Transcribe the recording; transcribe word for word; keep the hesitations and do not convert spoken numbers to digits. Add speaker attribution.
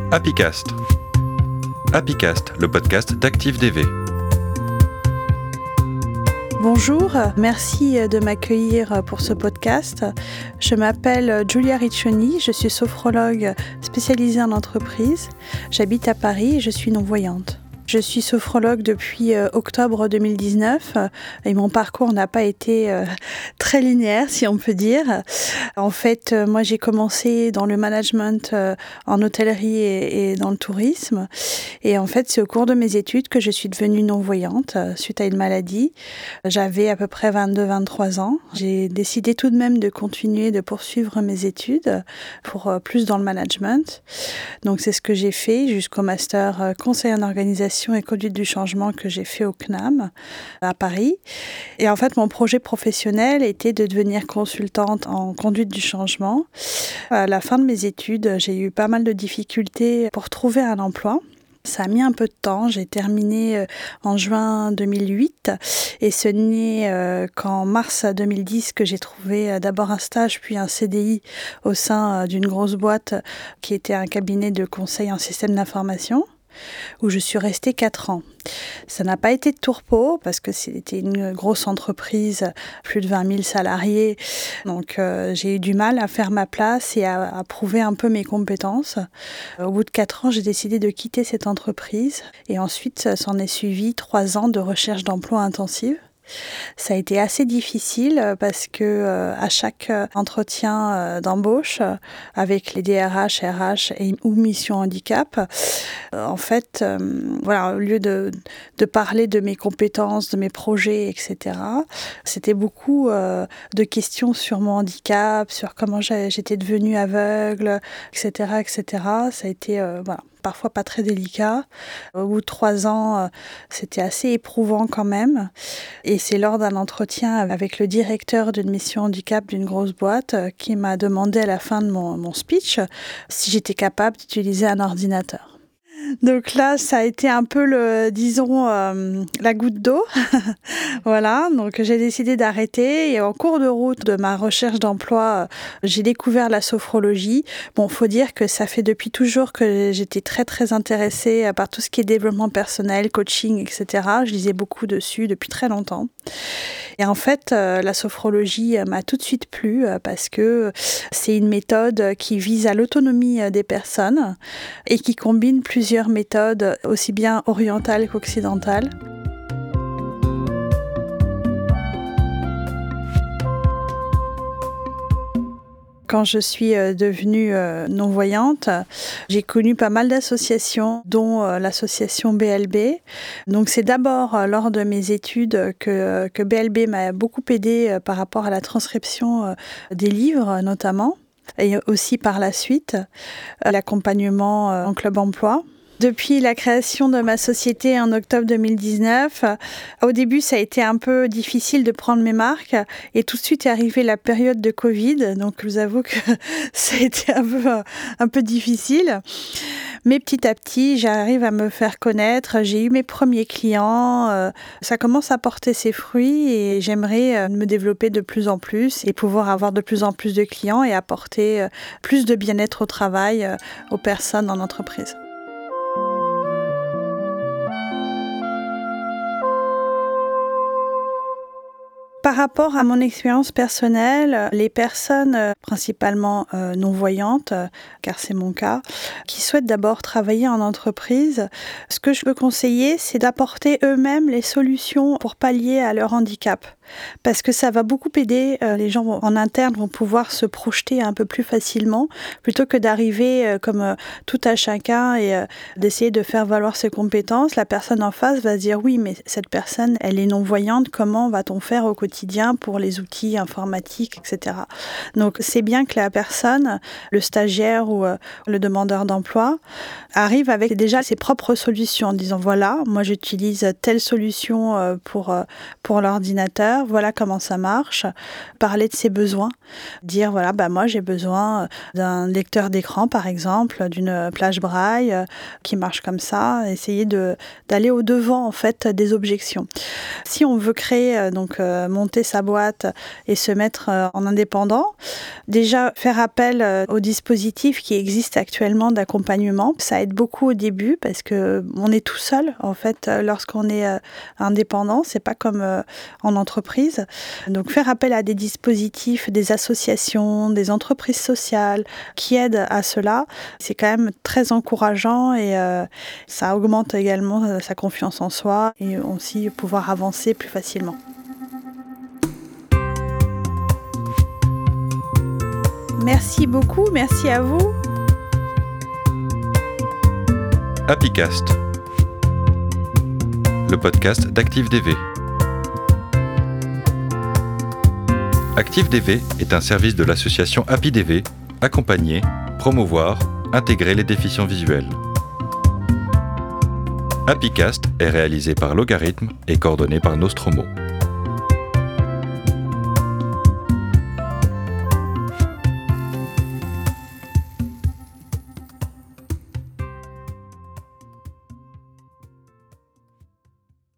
Speaker 1: Happycast. Happycast, le podcast d'Active D V.
Speaker 2: Bonjour, merci de m'accueillir pour ce podcast. Je m'appelle Giulia Riccioni, je suis sophrologue spécialisée en entreprise. J'habite à Paris et je suis non-voyante. Je suis sophrologue depuis euh, octobre deux mille dix-neuf euh, et mon parcours n'a pas été euh, très linéaire, si on peut dire. En fait, euh, moi j'ai commencé dans le management euh, en hôtellerie et, et dans le tourisme. Et en fait, c'est au cours de mes études que je suis devenue non-voyante euh, suite à une maladie. J'avais à peu près vingt-deux vingt-trois ans. J'ai décidé tout de même de continuer de poursuivre mes études pour euh, plus dans le management. Donc c'est ce que j'ai fait jusqu'au master euh, conseil en organisation et conduite du changement que j'ai fait au C N A M à Paris. Et en fait, mon projet professionnel était de devenir consultante en conduite du changement. À la fin de mes études, j'ai eu pas mal de difficultés pour trouver un emploi. Ça a mis un peu de temps. J'ai terminé en juin deux mille huit et ce n'est qu'en mars deux mille dix que j'ai trouvé d'abord un stage puis un C D I au sein d'une grosse boîte qui était un cabinet de conseil en système d'information, où je suis restée quatre ans. Ça n'a pas été de tourpeau parce que c'était une grosse entreprise, plus de vingt mille salariés. Donc euh, j'ai eu du mal à faire ma place et à, à prouver un peu mes compétences. Au bout de quatre ans, j'ai décidé de quitter cette entreprise et ensuite s'en est suivi trois ans de recherche d'emploi intensive. Ça a été assez difficile parce que euh, à chaque entretien euh, d'embauche euh, avec les D R H, R H et, ou mission handicap, euh, en fait, euh, voilà, au lieu de, de parler de mes compétences, de mes projets, et cetera, c'était beaucoup euh, de questions sur mon handicap, sur comment j'étais devenue aveugle, et cetera, et cetera. Ça a été euh, voilà. Parfois pas très délicat. Au bout de trois ans, c'était assez éprouvant quand même. Et c'est lors d'un entretien avec le directeur d'une mission handicap d'une grosse boîte qui m'a demandé à la fin de mon, mon speech si j'étais capable d'utiliser un ordinateur. Donc là, ça a été un peu, le, disons, euh, la goutte d'eau. Voilà, donc j'ai décidé d'arrêter et en cours de route de ma recherche d'emploi, j'ai découvert la sophrologie. Bon, faut dire que ça fait depuis toujours que j'étais très très intéressée par tout ce qui est développement personnel, coaching, et cetera. Je lisais beaucoup dessus depuis très longtemps. Et en fait, euh, la sophrologie m'a tout de suite plu euh, parce que c'est une méthode qui vise à l'autonomie des personnes et qui combine plusieurs méthodes aussi bien orientales qu'occidentales. Quand je suis devenue non-voyante, j'ai connu pas mal d'associations, dont l'association B L B. Donc c'est d'abord lors de mes études que, que B L B m'a beaucoup aidée par rapport à la transcription des livres notamment, et aussi par la suite l'accompagnement en club emploi. Depuis la création de ma société en octobre deux mille dix-neuf, au début ça a été un peu difficile de prendre mes marques et tout de suite est arrivée la période de Covid, donc je vous avoue que ça a été un peu, un peu difficile. Mais petit à petit, j'arrive à me faire connaître, j'ai eu mes premiers clients, euh, ça commence à porter ses fruits et j'aimerais me développer de plus en plus et pouvoir avoir de plus en plus de clients et apporter plus de bien-être au travail aux personnes en entreprise. Par rapport à mon expérience personnelle, les personnes euh, principalement euh, non-voyantes, euh, car c'est mon cas, qui souhaitent d'abord travailler en entreprise, ce que je peux conseiller, c'est d'apporter eux-mêmes les solutions pour pallier à leur handicap. Parce que ça va beaucoup aider, euh, les gens vont, en interne vont pouvoir se projeter un peu plus facilement, plutôt que d'arriver euh, comme euh, tout à chacun et euh, d'essayer de faire valoir ses compétences. La personne en face va se dire oui, mais cette personne, elle est non-voyante, comment va-t-on faire au quotidien pour les outils informatiques, et cetera. Donc c'est bien que la personne, le stagiaire ou euh, le demandeur d'emploi, arrive avec déjà ses propres solutions en disant voilà, moi j'utilise telle solution euh, pour, euh, pour l'ordinateur, faire, voilà comment ça marche, parler de ses besoins, dire voilà, bah moi j'ai besoin d'un lecteur d'écran par exemple, d'une plage braille euh, qui marche comme ça, essayer de, d'aller au devant en fait des objections. Si on veut créer, euh, donc euh, monter sa boîte et se mettre euh, en indépendant, déjà faire appel euh, aux dispositifs qui existent actuellement d'accompagnement, ça aide beaucoup au début parce que on est tout seul en fait euh, lorsqu'on est euh, indépendant, c'est pas comme euh, en entreprise. Donc faire appel à des dispositifs, des associations, des entreprises sociales qui aident à cela, c'est quand même très encourageant et euh, ça augmente également euh, sa confiance en soi et aussi pouvoir avancer plus facilement. Merci beaucoup, merci à vous.
Speaker 1: Happycast, le podcast d'ActiveDV. ActiveDV est un service de l'association HappyDV, accompagner, promouvoir, intégrer les déficients visuels. Happycast est réalisé par Logarithme et coordonné par Nostromo.